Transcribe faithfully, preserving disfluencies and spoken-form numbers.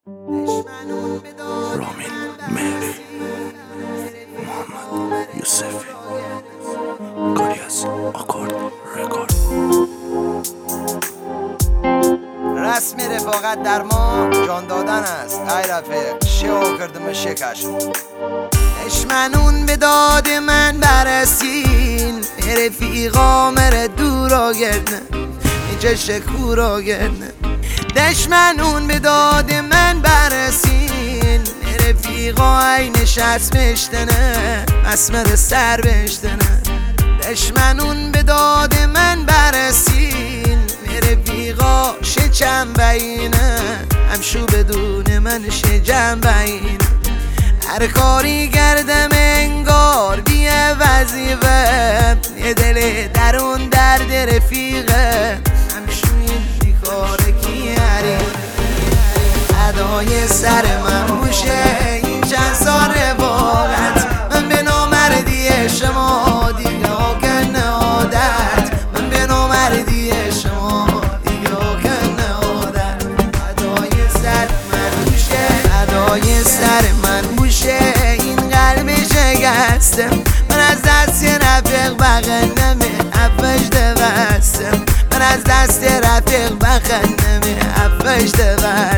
رامین مهری، محمد یوسفی، کاری از آکورد رکورد. رسم رفاقت در ما جان دادن است. ای رفیق شو کردم شکش دشمنون به داد من برسین، رفیقا مره دورا گردن اینجا شکورا گردن. دشمنون به داد من برسین، رفیقا ای نشست بشتنه مسمر سر بشتنه. دشمنون به داد من برسین، رفیقا شچم بینه همشو بدون من شجم بینه. هر کاری کردم انگار بیه وظیفه، یه دل درون درد رفیقه همشو این کار کیاری. ادای سر من موشه این چند سال رفاقت، من به نامردی شما دیگه آکنه عادت، من به نامردی شما دیگه آکنه عادت. ادای سر من موشه ادای سر من موشه این قلب شکستم، من از دست رفیق بغنم افش دوستم، من از دست رفیق بغنم افش دوستم.